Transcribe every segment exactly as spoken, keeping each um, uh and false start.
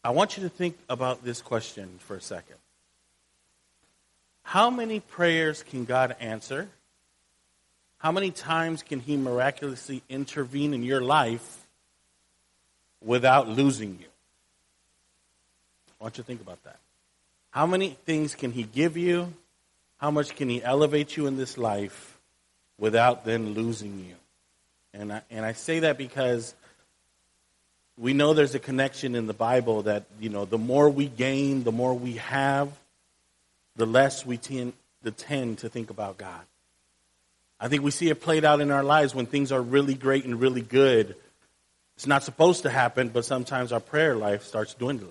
I want you to think about this question for a second. How many prayers can God answer? How many times can he miraculously intervene in your life without losing you? I want you to think about that. How many things can he give you? How much can he elevate you in this life without then losing you? And I, and I say that because we know there's a connection in the Bible that, you know, the more we gain, the more we have, the less we tend, the tend to think about God. I think we see it played out in our lives when things are really great and really good. It's not supposed to happen, but sometimes our prayer life starts dwindling.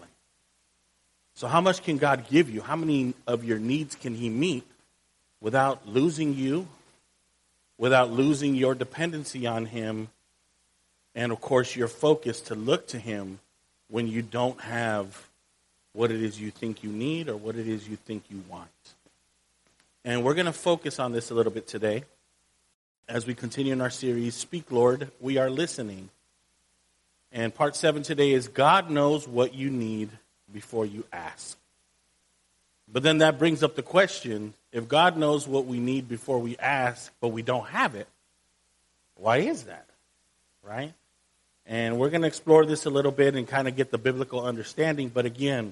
So how much can God give you? How many of your needs can he meet without losing you, without losing your dependency on him, and, of course, your focus to look to him when you don't have what it is you think you need or what it is you think you want. And we're going to focus on this a little bit today as we continue in our series, Speak, Lord, We Are Listening. And part seven today is God knows what you need before you ask. But then that brings up the question, if God knows what we need before we ask, but we don't have it, why is that? Right? And we're going to explore this a little bit and kind of get the biblical understanding. But again,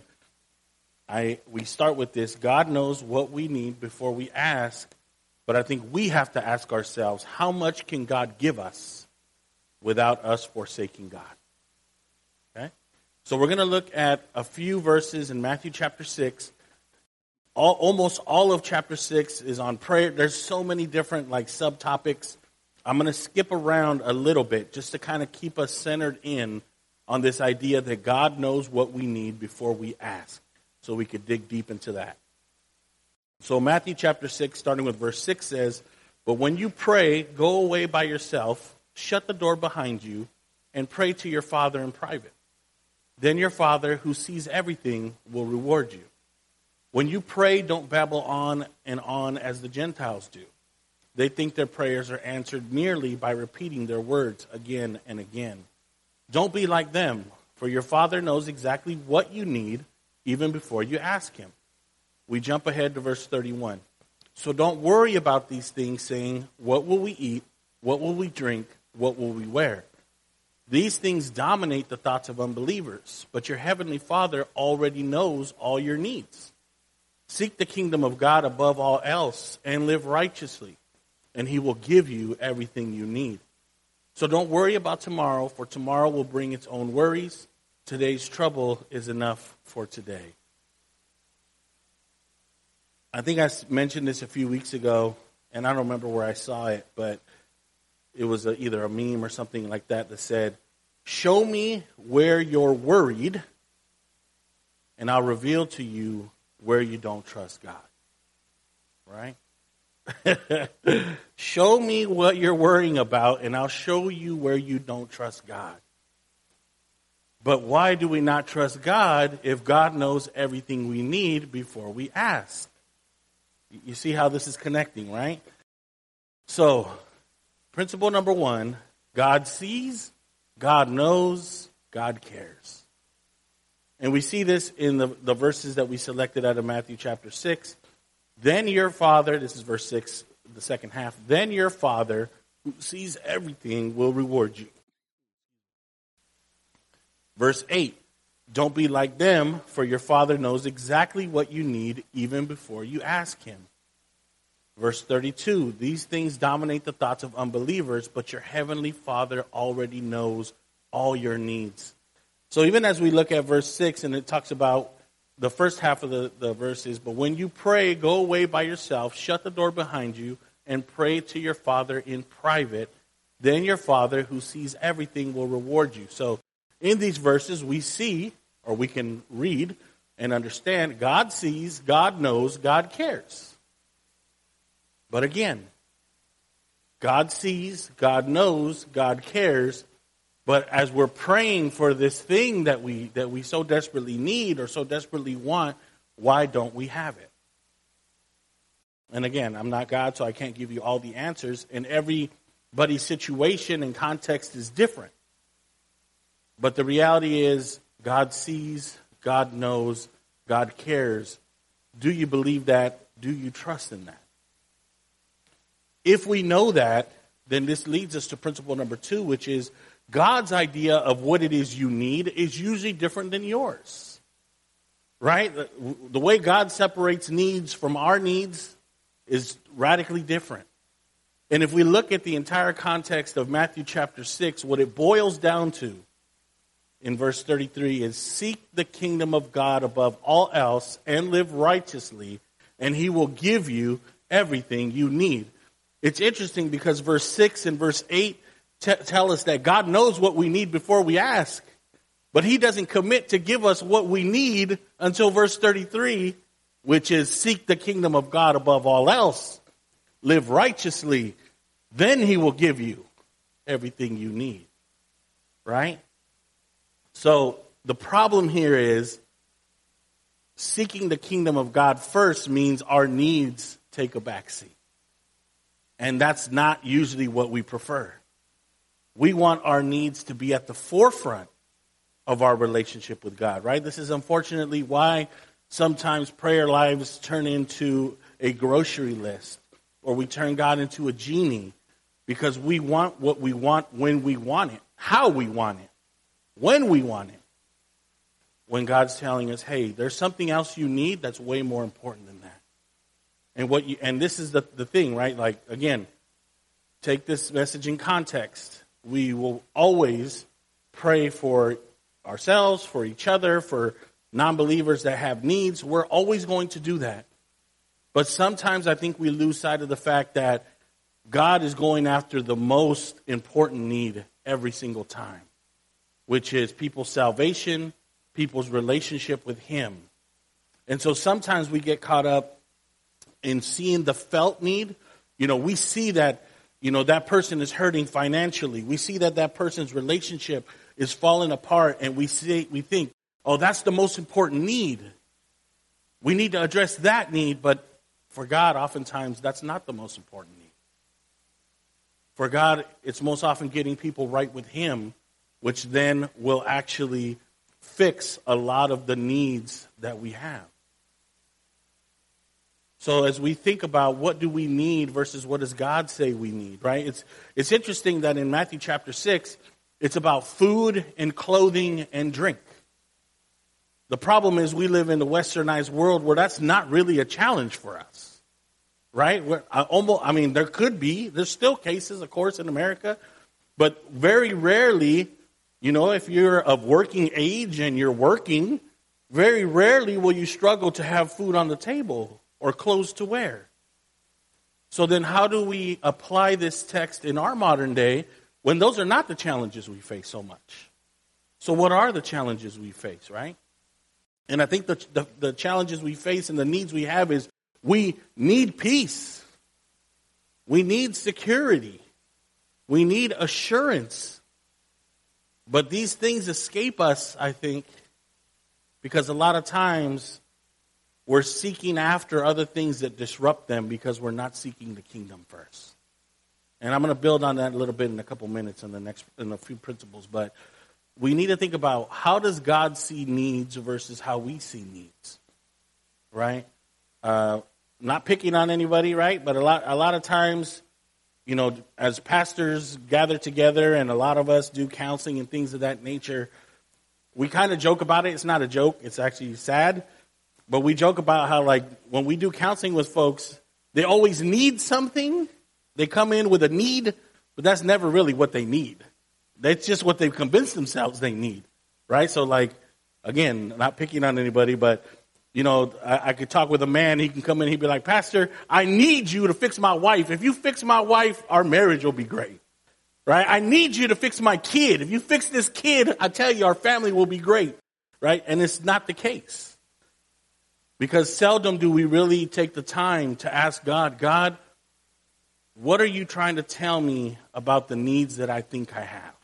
I we start with this. God knows what we need before we ask. But I think we have to ask ourselves, how much can God give us without us forsaking God? Okay? So we're going to look at a few verses in Matthew chapter six. All, almost all of chapter six is on prayer. There's so many different like subtopics. I'm going to skip around a little bit just to kind of keep us centered in on this idea that God knows what we need before we ask, so we could dig deep into that. So Matthew chapter six, starting with verse six says, "But when you pray, go away by yourself, shut the door behind you, and pray to your Father in private. Then your Father, who sees everything, will reward you. When you pray, don't babble on and on as the Gentiles do. They think their prayers are answered merely by repeating their words again and again. Don't be like them, for your Father knows exactly what you need even before you ask him." We jump ahead to verse thirty-one. "So don't worry about these things, saying, 'What will we eat? What will we drink? What will we wear?' These things dominate the thoughts of unbelievers, but your heavenly Father already knows all your needs. Seek the kingdom of God above all else and live righteously, and he will give you everything you need. So don't worry about tomorrow, for tomorrow will bring its own worries. Today's trouble is enough for today." I think I mentioned this a few weeks ago, and I don't remember where I saw it, but it was a, either a meme or something like that that said, "Show me where you're worried, and I'll reveal to you where you don't trust God." Right? Show me what you're worrying about, and I'll show you where you don't trust God. But why do we not trust God if God knows everything we need before we ask? You see how this is connecting, right? So, principle number one, God sees, God knows, God cares. And we see this in the, the verses that we selected out of Matthew chapter six. "Then your Father," this is verse six, the second half, "then your Father who sees everything will reward you." Verse eight, "Don't be like them, for your Father knows exactly what you need even before you ask him." Verse thirty-two, "These things dominate the thoughts of unbelievers, but your heavenly Father already knows all your needs." So even as we look at verse six, and it talks about the first half of the, the verses, "But when you pray, go away by yourself, shut the door behind you, and pray to your Father in private. Then your Father, who sees everything, will reward you." So in these verses, we see, or we can read and understand, God sees, God knows, God cares. But again, God sees, God knows, God cares. But as we're praying for this thing that we that we so desperately need or so desperately want, why don't we have it? And again, I'm not God, so I can't give you all the answers. And everybody's situation and context is different. But the reality is, God sees, God knows, God cares. Do you believe that? Do you trust in that? If we know that, then this leads us to principle number two, which is God's idea of what it is you need is usually different than yours. Right? The, the way God separates needs from our needs is radically different. And if we look at the entire context of Matthew chapter six, what it boils down to in verse thirty-three is seek the kingdom of God above all else and live righteously, and he will give you everything you need. It's interesting because verse six and verse eight t- tell us that God knows what we need before we ask. But he doesn't commit to give us what we need until verse thirty-three, which is seek the kingdom of God above all else. Live righteously. Then he will give you everything you need. Right? So the problem here is seeking the kingdom of God first means our needs take a backseat. And that's not usually what we prefer. We want our needs to be at the forefront of our relationship with God, right? This is unfortunately why sometimes prayer lives turn into a grocery list, or we turn God into a genie, because we want what we want when we want it, how we want it, when we want it. When God's telling us, hey, there's something else you need that's way more important than that. And what you, and this is the, the thing, right? Like, again, take this message in context. We will always pray for ourselves, for each other, for non-believers that have needs. We're always going to do that. But sometimes I think we lose sight of the fact that God is going after the most important need every single time, which is people's salvation, people's relationship with him. And so sometimes we get caught up in seeing the felt need. You know, we see that, you know, that person is hurting financially. We see that that person's relationship is falling apart, and we see, we think, oh, that's the most important need. We need to address that need, but for God, oftentimes, that's not the most important need. For God, it's most often getting people right with him, which then will actually fix a lot of the needs that we have. So as we think about what do we need versus what does God say we need, right? It's it's interesting that in Matthew chapter six, it's about food and clothing and drink. The problem is we live in the westernized world where that's not really a challenge for us, right? We're, I, almost, I mean, there could be. There's still cases, of course, in America. But very rarely, you know, if you're of working age and you're working, very rarely will you struggle to have food on the table or clothes to wear. So then how do we apply this text in our modern day when those are not the challenges we face so much? So what are the challenges we face, right? And I think the, the, the challenges we face and the needs we have is we need peace. We need security. We need assurance. But these things escape us, I think, because a lot of times we're seeking after other things that disrupt them because we're not seeking the kingdom first. And I'm going to build on that a little bit in a couple minutes in the next in a few principles. But we need to think about how does God see needs versus how we see needs, right? Uh, not picking on anybody, right? But a lot a lot of times, you know, as pastors gather together and a lot of us do counseling and things of that nature, we kind of joke about it. It's not a joke. It's actually sad. But we joke about how, like, when we do counseling with folks, they always need something. They come in with a need, but that's never really what they need. That's just what they've convinced themselves they need, right? So, like, again, not picking on anybody, but, you know, I, I could talk with a man. He can come in, he'd be like, Pastor, I need you to fix my wife. If you fix my wife, our marriage will be great, right? I need you to fix my kid. If you fix this kid, I tell you, our family will be great, right? And it's not the case. Because seldom do we really take the time to ask God, God, what are you trying to tell me about the needs that I think I have?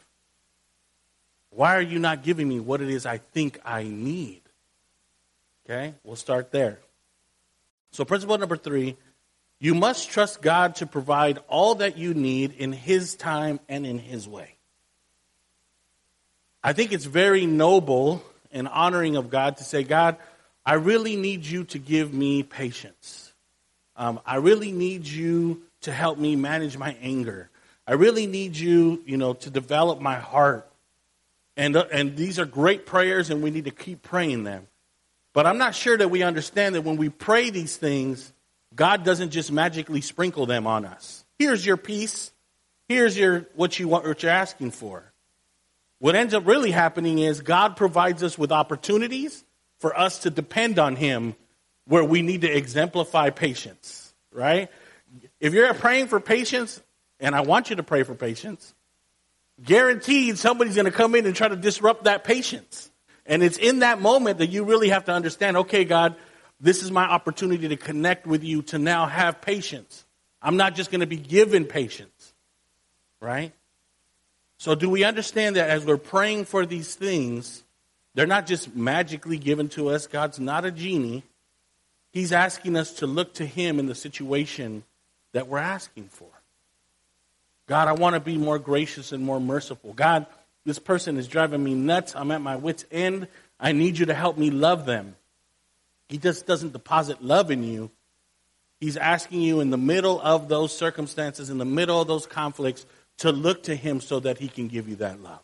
Why are you not giving me what it is I think I need? Okay, we'll start there. So principle number three, you must trust God to provide all that you need in his time and in his way. I think it's very noble and honoring of God to say, God, I really need you to give me patience. Um, I really need you to help me manage my anger. I really need you, you know, to develop my heart. And, uh, and these are great prayers, and we need to keep praying them. But I'm not sure that we understand that when we pray these things, God doesn't just magically sprinkle them on us. Here's your peace. Here's your what you want, what you're asking for. What ends up really happening is God provides us with opportunities for us to depend on him where we need to exemplify patience, right? If you're praying for patience, and I want you to pray for patience, guaranteed somebody's going to come in and try to disrupt that patience. And it's in that moment that you really have to understand, okay, God, this is my opportunity to connect with you to now have patience. I'm not just going to be given patience, right? So do we understand that as we're praying for these things, they're not just magically given to us. God's not a genie. He's asking us to look to him in the situation that we're asking for. God, I want to be more gracious and more merciful. God, this person is driving me nuts. I'm at my wit's end. I need you to help me love them. He just doesn't deposit love in you. He's asking you in the middle of those circumstances, in the middle of those conflicts, to look to him so that he can give you that love.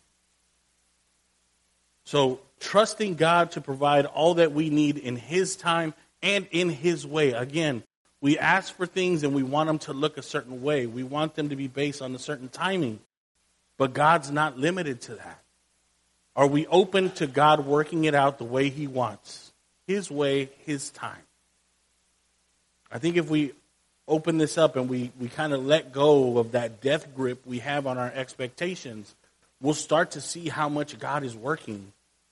So trusting God to provide all that we need in his time and in his way. Again, we ask for things and we want them to look a certain way. We want them to be based on a certain timing. But God's not limited to that. Are we open to God working it out the way he wants? His way, his time. I think if we open this up and we, we kind of let go of that death grip we have on our expectations, we'll start to see how much God is working.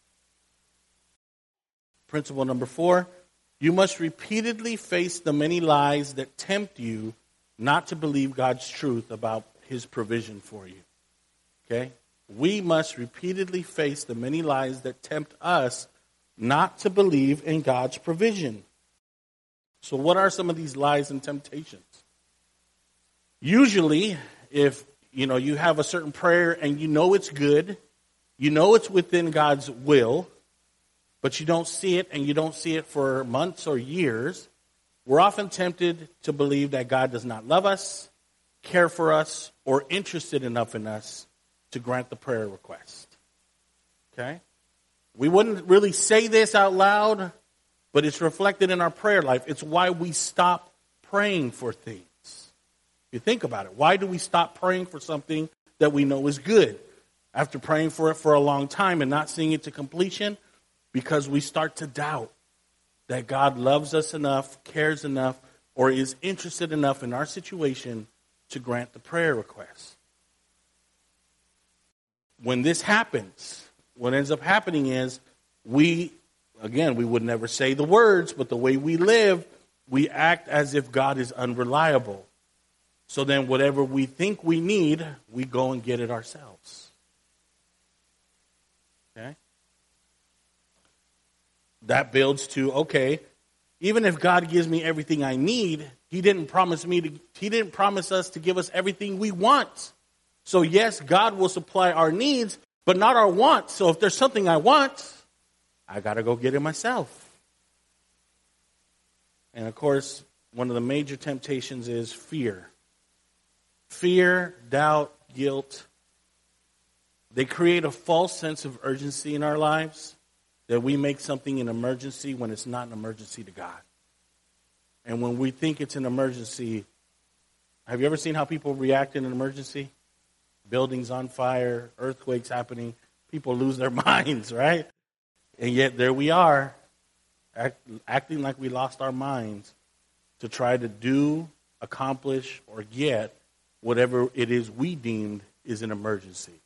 Principle number four, you must repeatedly face the many lies that tempt you not to believe God's truth about his provision for you. Okay? We must repeatedly face the many lies that tempt us not to believe in God's provision. So what are some of these lies and temptations? Usually, if you know you have a certain prayer and you know it's good, you know it's within God's will, but you don't see it and you don't see it for months or years, we're often tempted to believe that God does not love us, care for us, or interested enough in us to grant the prayer request. Okay? We wouldn't really say this out loud, but it's reflected in our prayer life. It's why we stop praying for things. You think about it. Why do we stop praying for something that we know is good? After praying for it for a long time and not seeing it to completion, because we start to doubt that God loves us enough, cares enough, or is interested enough in our situation to grant the prayer request. When this happens, what ends up happening is we, again, we would never say the words, but the way we live, we act as if God is unreliable. So then whatever we think we need, we go and get it ourselves. Okay? That builds to, okay, even if God gives me everything I need, he didn't promise me to, he didn't promise us to give us everything we want. So yes, God will supply our needs, but not our wants. So if there's something I want, I got to go get it myself. And of course, one of the major temptations is fear. Fear, doubt, guilt. They create a false sense of urgency in our lives, that we make something an emergency when it's not an emergency to God. And when we think it's an emergency, have you ever seen how people react in an emergency? Buildings on fire, earthquakes happening, people lose their minds, right? And yet there we are, act, acting like we lost our minds to try to do, accomplish, or get whatever it is we deemed is an emergency.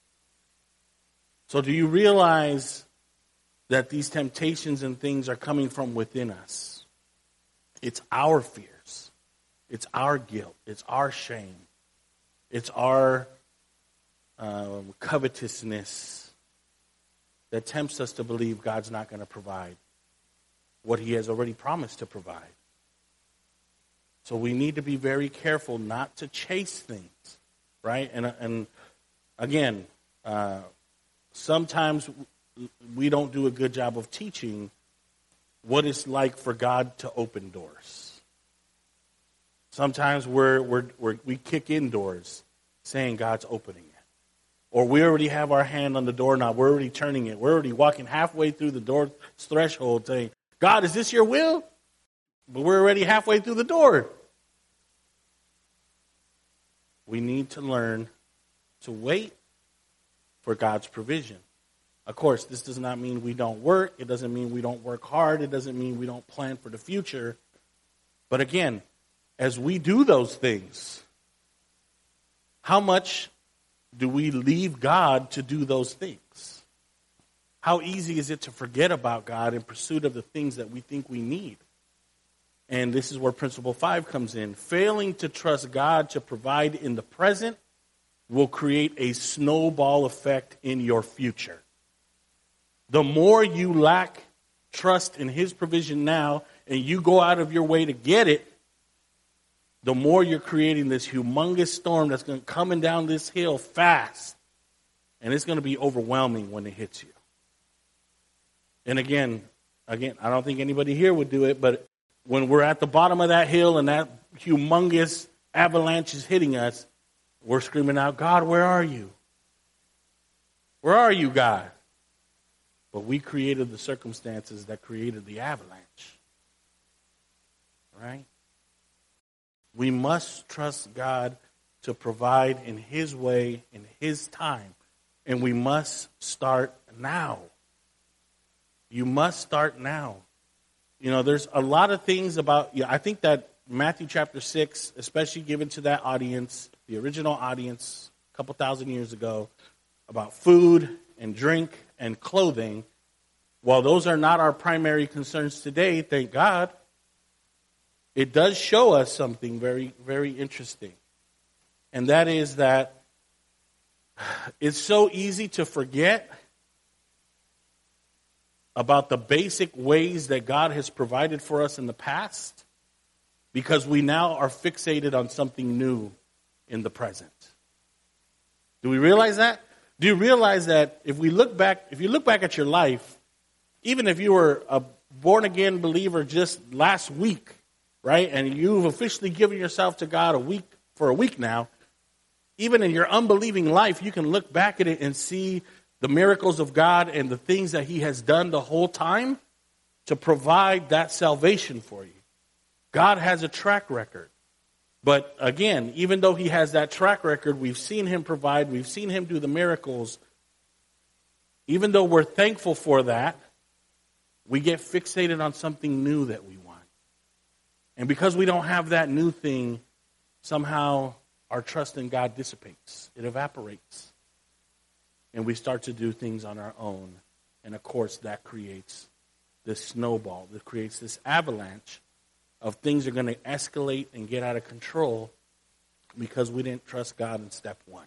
So do you realize that these temptations and things are coming from within us? It's our fears. It's our guilt. It's our shame. It's our um, covetousness that tempts us to believe God's not going to provide what he has already promised to provide. So we need to be very careful not to chase things, right? And, and again, uh, sometimes we don't do a good job of teaching what it's like for God to open doors. Sometimes we're, we're, we're, we kick in doors saying God's opening it. Or we already have our hand on the doorknob. We're already turning it. We're already walking halfway through the door's threshold saying, God, is this your will? But we're already halfway through the door. We need to learn to wait for God's provision. Of course, this does not mean we don't work. It doesn't mean we don't work hard. It doesn't mean we don't plan for the future. But again, as we do those things, how much do we leave God to do those things? How easy is it to forget about God in pursuit of the things that we think we need? And this is where principle five comes in. Failing to trust God to provide in the present will create a snowball effect in your future. The more you lack trust in His provision now and you go out of your way to get it, the more you're creating this humongous storm that's going to coming down this hill fast. And it's going to be overwhelming when it hits you. And again, again, I don't think anybody here would do it, but when we're at the bottom of that hill and that humongous avalanche is hitting us, we're screaming out, God, where are you? Where are you, God? But we created the circumstances that created the avalanche. Right? We must trust God to provide in His way, in His time. And we must start now. You must start now. You know, there's a lot of things about, you know, I think that Matthew chapter six, especially given to that audience, the original audience a couple thousand years ago, about food and drink and clothing, while those are not our primary concerns today, thank God, it does show us something very, very interesting. And that is that it's so easy to forget about the basic ways that God has provided for us in the past because we now are fixated on something new in the present. Do we realize that? Do you realize that if we look back, if you look back at your life, even if you were a born-again believer just last week, right, and you've officially given yourself to God a week for a week now, even in your unbelieving life, you can look back at it and see the miracles of God and the things that He has done the whole time to provide that salvation for you. God has a track record. But again, even though He has that track record, we've seen Him provide, we've seen Him do the miracles. Even though we're thankful for that, we get fixated on something new that we want. And because we don't have that new thing, somehow our trust in God dissipates. It evaporates. And we start to do things on our own. And of course, that creates this snowball, that creates this avalanche of things that are going to escalate and get out of control because we didn't trust God in step one.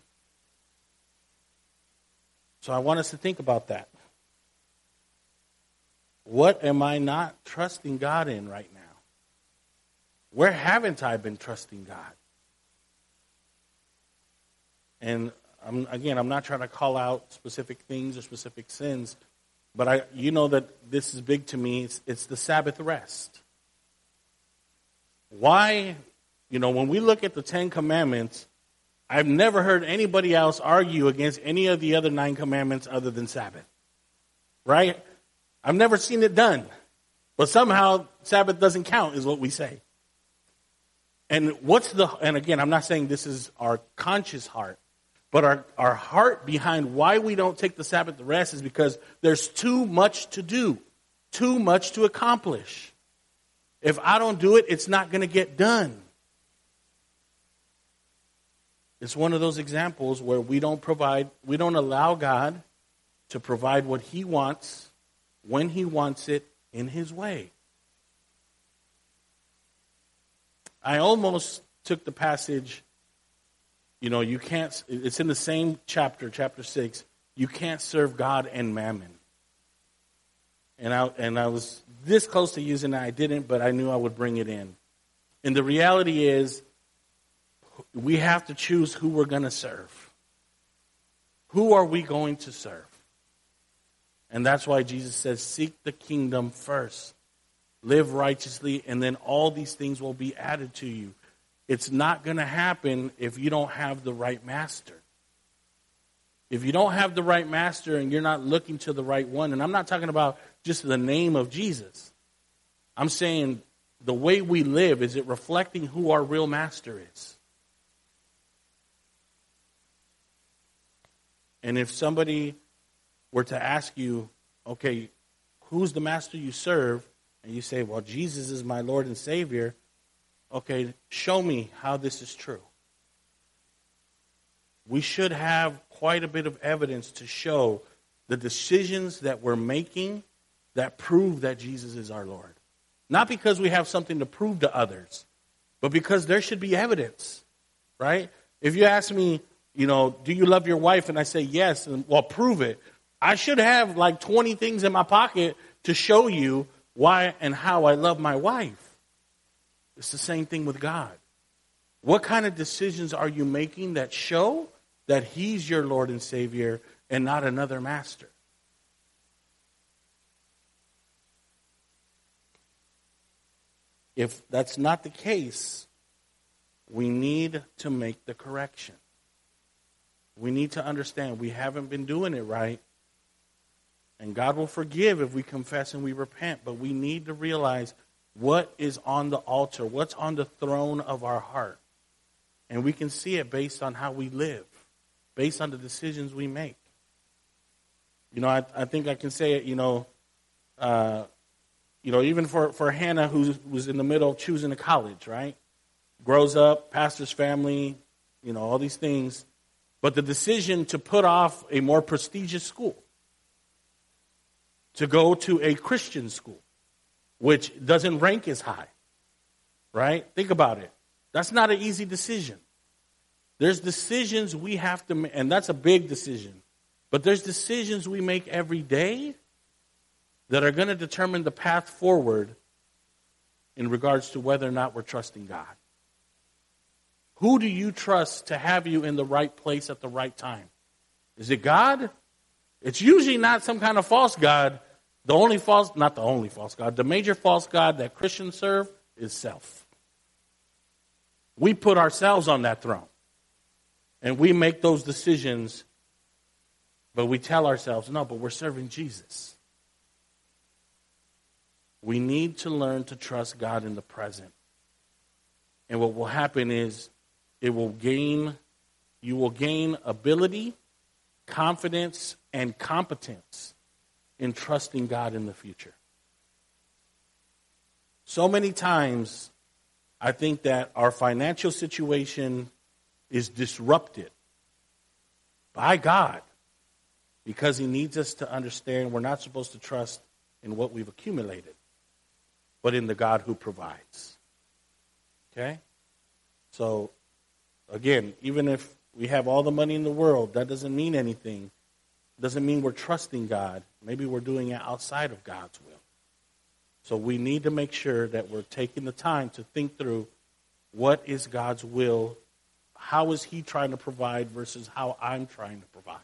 So I want us to think about that. What am I not trusting God in right now? Where haven't I been trusting God? And I'm, again, I'm not trying to call out specific things or specific sins, but I, you know that this is big to me. It's, it's the Sabbath rest. Why, you know, when we look at the Ten Commandments, I've never heard anybody else argue against any of the other nine commandments other than Sabbath. Right? I've never seen it done. But somehow Sabbath doesn't count is what we say. And what's the, and again, I'm not saying this is our conscious heart, but our, our heart behind why we don't take the Sabbath to rest is because there's too much to do, too much to accomplish. If I don't do it, it's not going to get done. It's one of those examples where we don't provide, we don't allow God to provide what He wants, when He wants it, in His way. I almost took the passage, you know, you can't, it's in the same chapter, chapter six, you can't serve God and mammon. And I, and I was this close to using it, I didn't, but I knew I would bring it in. And the reality is, we have to choose who we're going to serve. Who are we going to serve? And that's why Jesus says, seek the kingdom first. Live righteously, and then all these things will be added to you. It's not going to happen if you don't have the right master. If you don't have the right master and you're not looking to the right one, and I'm not talking about just the name of Jesus. I'm saying the way we live, is it reflecting who our real master is? And if somebody were to ask you, okay, who's the master you serve? And you say, well, Jesus is my Lord and Savior. Okay, show me how this is true. We should have quite a bit of evidence to show the decisions that we're making that prove that Jesus is our Lord. Not because we have something to prove to others, but because there should be evidence, right? If you ask me, you know, do you love your wife? And I say yes, and well, prove it. I should have like twenty things in my pocket to show you why and how I love my wife. It's the same thing with God. What kind of decisions are you making that show that He's your Lord and Savior and not another master? If that's not the case, we need to make the correction. We need to understand we haven't been doing it right. And God will forgive if we confess and we repent. But we need to realize what is on the altar, what's on the throne of our heart. And we can see it based on how we live, based on the decisions we make. You know, I, I think I can say it, you know, uh, you know, even for, for Hannah, who was in the middle of choosing a college, right? Grows up, pastor's family, you know, all these things. But the decision to put off a more prestigious school, to go to a Christian school, which doesn't rank as high, right? Think about it. That's not an easy decision. There's decisions we have to make, and that's a big decision. But there's decisions we make every day that are going to determine the path forward in regards to whether or not we're trusting God. Who do you trust to have you in the right place at the right time? Is it God? It's usually not some kind of false god. The only false, not the only false god, the major false god that Christians serve is self. We put ourselves on that throne. And we make those decisions, but we tell ourselves, no, but we're serving Jesus. We need to learn to trust God in the present. And what will happen is it will gain, you will gain ability, confidence, and competence in trusting God in the future. So many times, I think that our financial situation is disrupted by God because He needs us to understand we're not supposed to trust in what we've accumulated, but in the God who provides. Okay? So, again, even if we have all the money in the world, that doesn't mean anything. It doesn't mean we're trusting God. Maybe we're doing it outside of God's will. So we need to make sure that we're taking the time to think through what is God's will, how is He trying to provide versus how I'm trying to provide.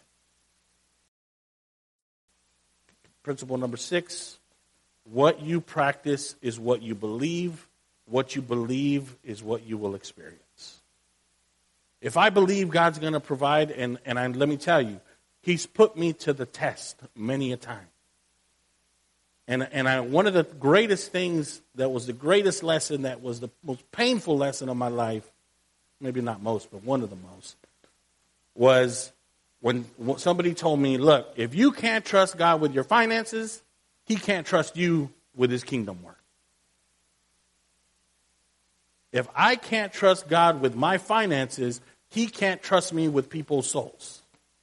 Principle number six, what you practice is what you believe. What you believe is what you will experience. If I believe God's going to provide, and, and I, let me tell you, He's put me to the test many a time. And, and I, one of the greatest things that was the greatest lesson, that was the most painful lesson of my life, maybe not most, but one of the most, was when somebody told me, look, if you can't trust God with your finances, He can't trust you with His kingdom work. If I can't trust God with my finances, He can't trust me with people's souls.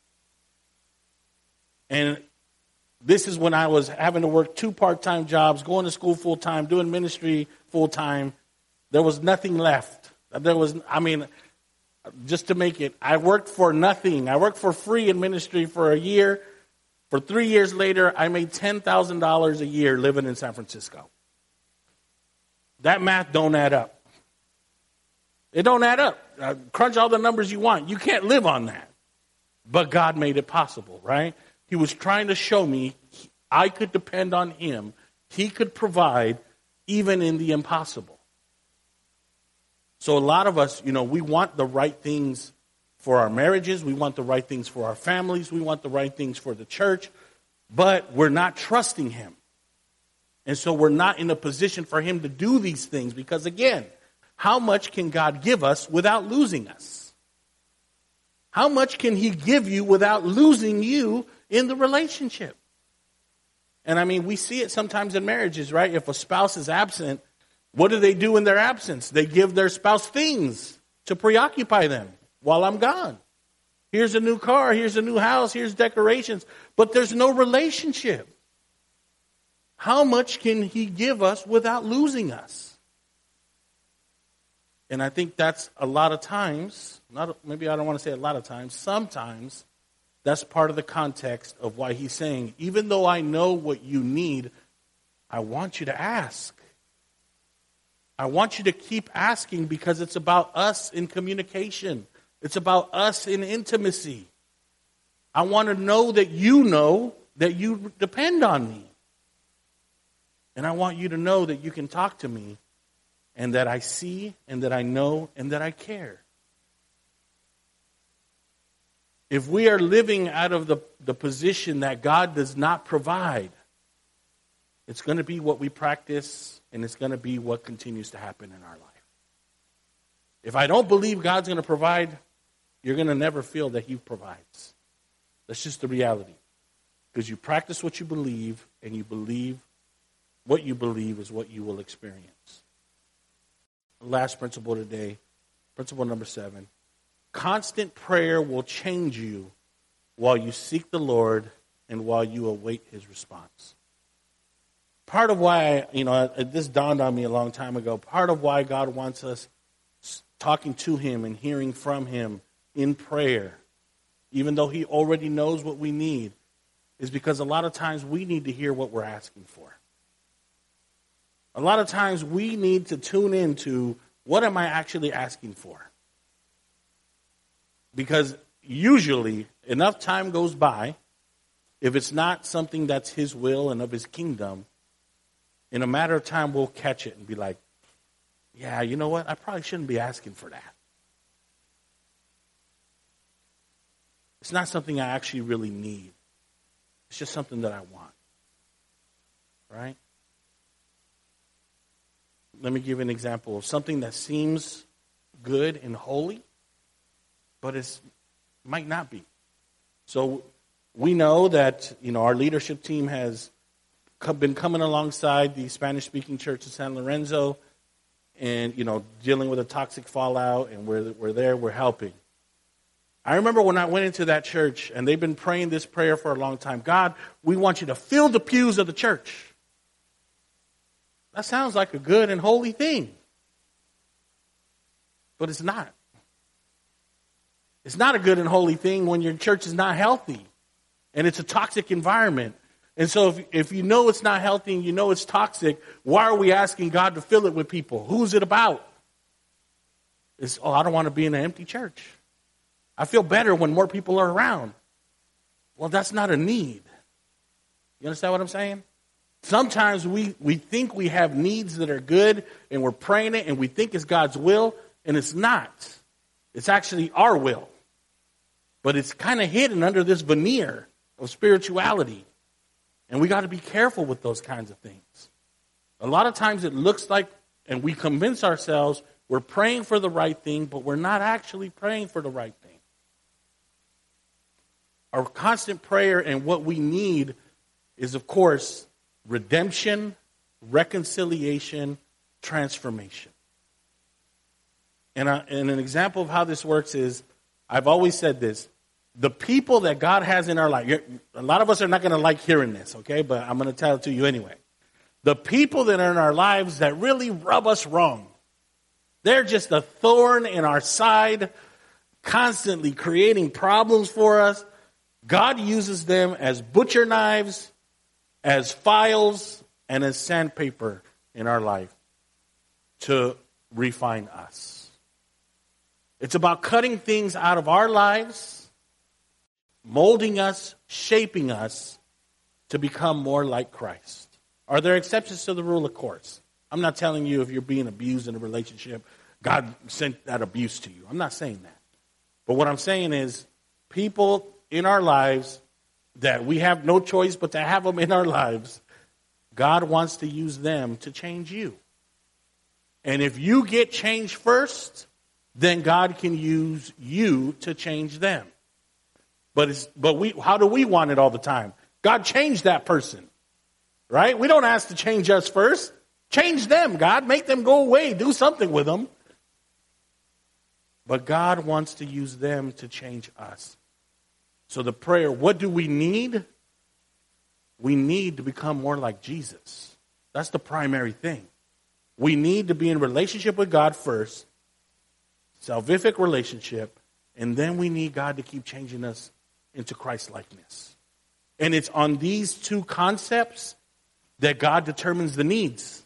And this is when I was having to work two part-time jobs, going to school full-time, doing ministry full-time. There was nothing left. There was, I mean, just to make it, I worked for nothing. I worked for free in ministry for a year. For three years later, I made ten thousand dollars a year living in San Francisco. That math don't add up. It don't add up. Uh, crunch all the numbers you want. You can't live on that. But God made it possible, right? He was trying to show me I could depend on him. He could provide even in the impossible. So a lot of us, you know, we want the right things for our marriages. We want the right things for our families. We want the right things for the church. But we're not trusting him. And so we're not in a position for him to do these things. Because again, how much can God give us without losing us? How much can he give you without losing you in the relationship? And I mean, we see it sometimes in marriages, right? If a spouse is absent, what do they do in their absence? They give their spouse things to preoccupy them while I'm gone. Here's a new car, here's a new house, here's decorations, but there's no relationship. How much can he give us without losing us? And I think that's a lot of times, not maybe I don't want to say a lot of times, sometimes that's part of the context of why he's saying, even though I know what you need, I want you to ask. I want you to keep asking because it's about us in communication. It's about us in intimacy. I want to know that you know that you depend on me. And I want you to know that you can talk to me and that I see and that I know and that I care. If we are living out of the, the position that God does not provide, it's going to be what we practice and it's going to be what continues to happen in our life. If I don't believe God's going to provide, you're going to never feel that he provides. That's just the reality. Because you practice what you believe and you believe what you believe is what you will experience. Last principle today, principle number seven. Constant prayer will change you while you seek the Lord and while you await his response. Part of why, you know, this dawned on me a long time ago, part of why God wants us talking to him and hearing from him in prayer, even though he already knows what we need, is because a lot of times we need to hear what we're asking for. A lot of times we need to tune into what am I actually asking for? Because usually enough time goes by, if it's not something that's his will and of his kingdom, in a matter of time we'll catch it and be like, yeah, you know what? I probably shouldn't be asking for that. It's not something I actually really need. It's just something that I want. Right? Let me give you an example of something that seems good and holy, but it might not be. So we know that, you know, our leadership team has been coming alongside the Spanish-speaking church in San Lorenzo and, you know, dealing with a toxic fallout, and we're, we're there, we're helping. I remember when I went into that church, and they've been praying this prayer for a long time. God, we want you to fill the pews of the church. That sounds like a good and holy thing. But it's not. It's not a good and holy thing when your church is not healthy and it's a toxic environment. And so if, if you know it's not healthy and you know it's toxic, why are we asking God to fill it with people? Who's it about? It's, oh, I don't want to be in an empty church. I feel better when more people are around. Well, that's not a need. You understand what I'm saying? Sometimes we, we think we have needs that are good and we're praying it and we think it's God's will, and it's not. It's actually our will. But it's kind of hidden under this veneer of spirituality. And we got to be careful with those kinds of things. A lot of times it looks like, and we convince ourselves we're praying for the right thing, but we're not actually praying for the right thing. Our constant prayer and what we need is, of course, redemption, reconciliation, transformation. And, I, and an example of how this works is, I've always said this, the people that God has in our life, a lot of us are not going to like hearing this, okay, but I'm going to tell it to you anyway. The people that are in our lives that really rub us wrong, they're just a thorn in our side, constantly creating problems for us. God uses them as butcher knives, as files, and as sandpaper in our life to refine us. It's about cutting things out of our lives, molding us, shaping us to become more like Christ. Are there exceptions to the rule? Of course. I'm not telling you if you're being abused in a relationship, God sent that abuse to you. I'm not saying that. But what I'm saying is people in our lives that we have no choice but to have them in our lives, God wants to use them to change you. And if you get changed first, then God can use you to change them. But it's, but we, how do we want it all the time? God, change that person, right? We don't ask to change us first. Change them, God. Make them go away. Do something with them. But God wants to use them to change us. So the prayer, what do we need? We need to become more like Jesus. That's the primary thing. We need to be in relationship with God first, salvific relationship, and then we need God to keep changing us into Christ-likeness. And it's on these two concepts that God determines the needs.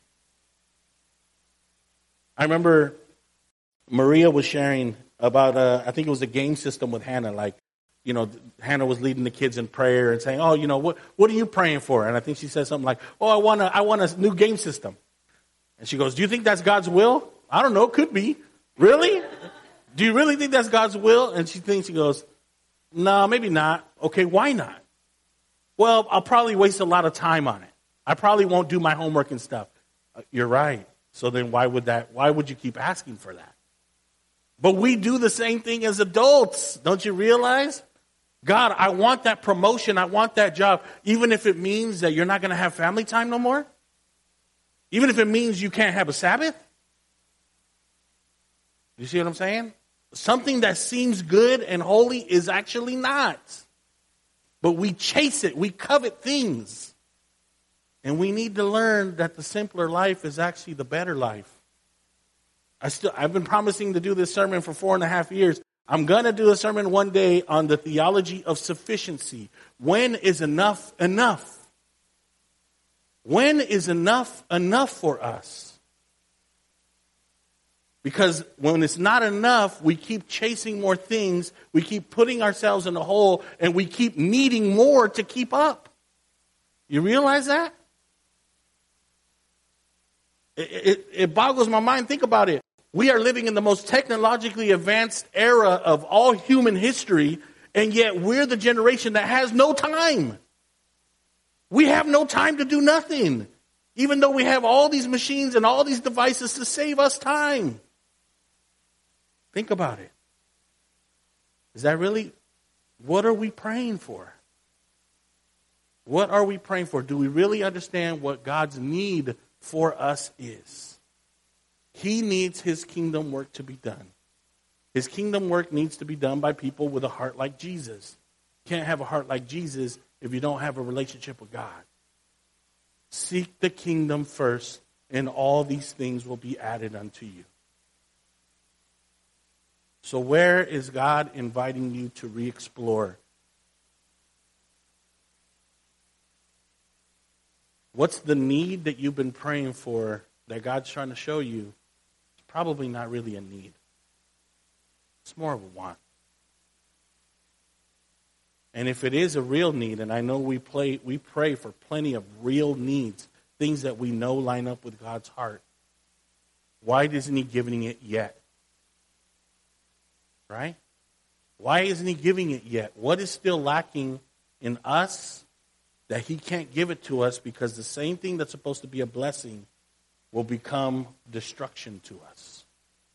I remember Maria was sharing about, uh, I think it was a game system with Hannah, like, you know, Hannah was leading the kids in prayer and saying, oh, you know, what what are you praying for? And I think she said something like, oh, I want a, I want a new game system. And she goes, do you think that's God's will? I don't know, could be. Really? Do you really think that's God's will? And she thinks, she goes, no, maybe not. Okay, why not? Well, I'll probably waste a lot of time on it. I probably won't do my homework and stuff. Uh, you're right. So then why would that, why would you keep asking for that? But we do the same thing as adults. Don't you realize? God, I want that promotion. I want that job. Even if it means that you're not going to have family time no more. Even if it means you can't have a Sabbath. You see what I'm saying? Something that seems good and holy is actually not. But we chase it. We covet things. And we need to learn that the simpler life is actually the better life. I still, I've been promising to do this sermon for four and a half years. I'm going to do a sermon one day on the theology of sufficiency. When is enough enough? When is enough enough for us? Because when it's not enough, we keep chasing more things. We keep putting ourselves in a hole, and we keep needing more to keep up. You realize that? It, it, it boggles my mind. Think about it. We are living in the most technologically advanced era of all human history, and yet we're the generation that has no time. We have no time to do nothing, even though we have all these machines and all these devices to save us time. Think about it. Is that really, what are we praying for? What are we praying for? Do we really understand what God's need for us is? He needs his kingdom work to be done. His kingdom work needs to be done by people with a heart like Jesus. You can't have a heart like Jesus if you don't have a relationship with God. Seek the kingdom first, and all these things will be added unto you. So where is God inviting you to re-explore? What's the need that you've been praying for that God's trying to show you? It's probably not really a need. It's more of a want. And if it is a real need, and I know we play, we pray for plenty of real needs, things that we know line up with God's heart, why isn't he giving it yet? Right? Why isn't he giving it yet? What is still lacking in us that he can't give it to us, because the same thing that's supposed to be a blessing will become destruction to us?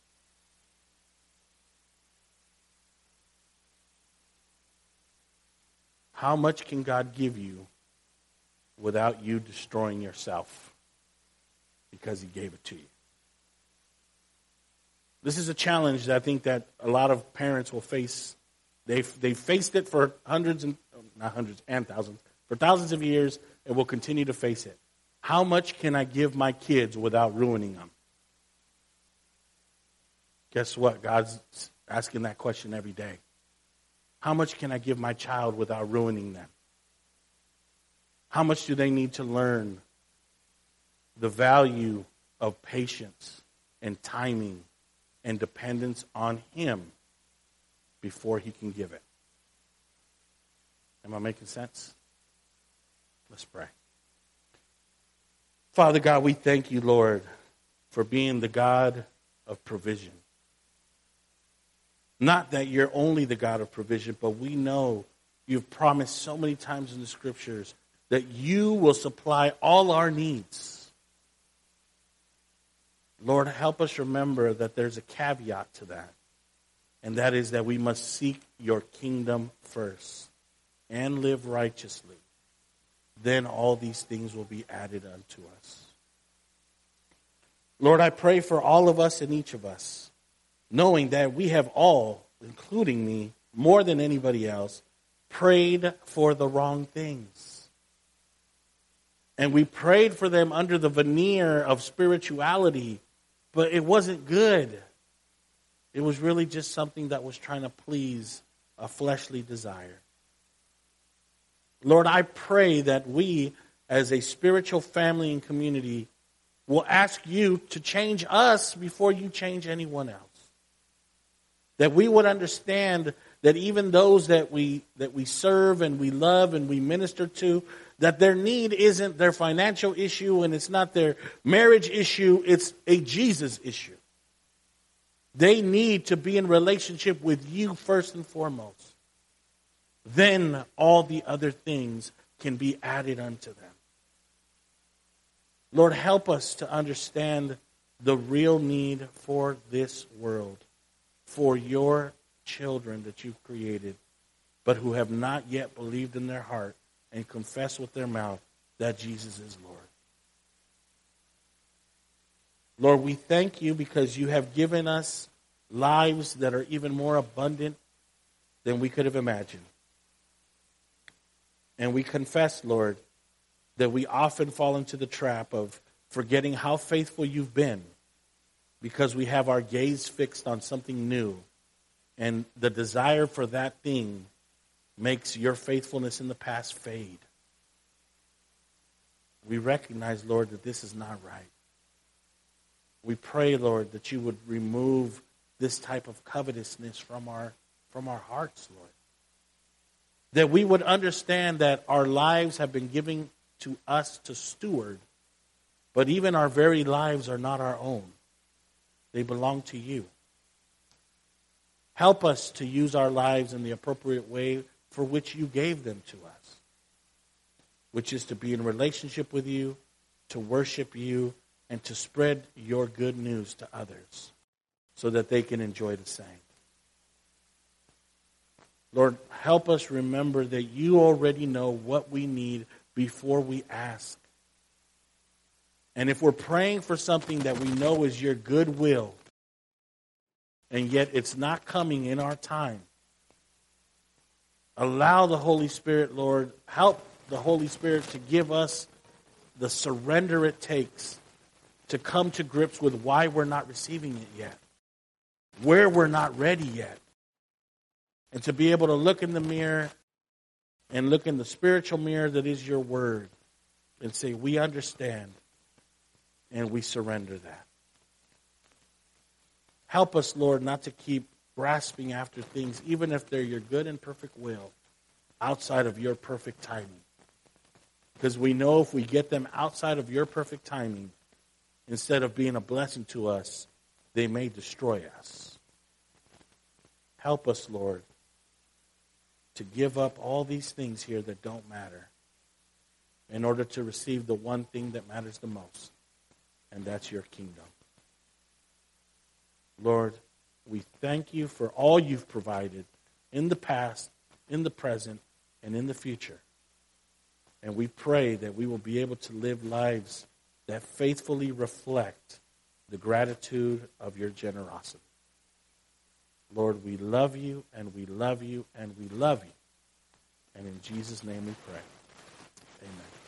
How much can God give you without you destroying yourself because he gave it to you? This is a challenge that I think that a lot of parents will face. They've, they've faced it for hundreds and, not hundreds and thousands, for thousands of years, and will continue to face it. How much can I give my kids without ruining them? Guess what? God's asking that question every day. How much can I give my child without ruining them? How much do they need to learn the value of patience and timing and dependence on him before he can give it? Am I making sense? Let's pray. Father God, we thank you, Lord, for being the God of provision. Not that you're only the God of provision, but we know you've promised so many times in the scriptures that you will supply all our needs. Lord, help us remember that there's a caveat to that, and that is that we must seek your kingdom first and live righteously. Then all these things will be added unto us. Lord, I pray for all of us and each of us, knowing that we have all, including me, more than anybody else, prayed for the wrong things. And we prayed for them under the veneer of spirituality, but it wasn't good. It was really just something that was trying to please a fleshly desire. Lord, I pray that we, as a spiritual family and community, will ask you to change us before you change anyone else. That we would understand that even those that we that we serve and we love and we minister to, that their need isn't their financial issue and it's not their marriage issue, it's a Jesus issue. They need to be in relationship with you first and foremost. Then all the other things can be added unto them. Lord, help us to understand the real need for this world, for your children that you've created, but who have not yet believed in their heart and confessed with their mouth that Jesus is Lord. Lord, we thank you because you have given us lives that are even more abundant than we could have imagined. And we confess, Lord, that we often fall into the trap of forgetting how faithful you've been because we have our gaze fixed on something new. And the desire for that thing makes your faithfulness in the past fade. We recognize, Lord, that this is not right. We pray, Lord, that you would remove this type of covetousness from our, from our hearts, Lord. That we would understand that our lives have been given to us to steward, but even our very lives are not our own. They belong to you. Help us to use our lives in the appropriate way for which you gave them to us, which is to be in relationship with you, to worship you, and to spread your good news to others so that they can enjoy the same. Lord, help us remember that you already know what we need before we ask. And if we're praying for something that we know is your good will, and yet it's not coming in our time, allow the Holy Spirit, Lord, help the Holy Spirit to give us the surrender it takes to come to grips with why we're not receiving it yet, where we're not ready yet. And to be able to look in the mirror and look in the spiritual mirror that is your word and say, we understand and we surrender that. Help us, Lord, not to keep grasping after things, even if they're your good and perfect will, outside of your perfect timing. Because we know if we get them outside of your perfect timing, instead of being a blessing to us, they may destroy us. Help us, Lord, to give up all these things here that don't matter in order to receive the one thing that matters the most, and that's your kingdom. Lord, we thank you for all you've provided in the past, in the present, and in the future. And we pray that we will be able to live lives that faithfully reflect the gratitude of your generosity. Lord, we love you, and we love you, and we love you. And in Jesus' name we pray. Amen.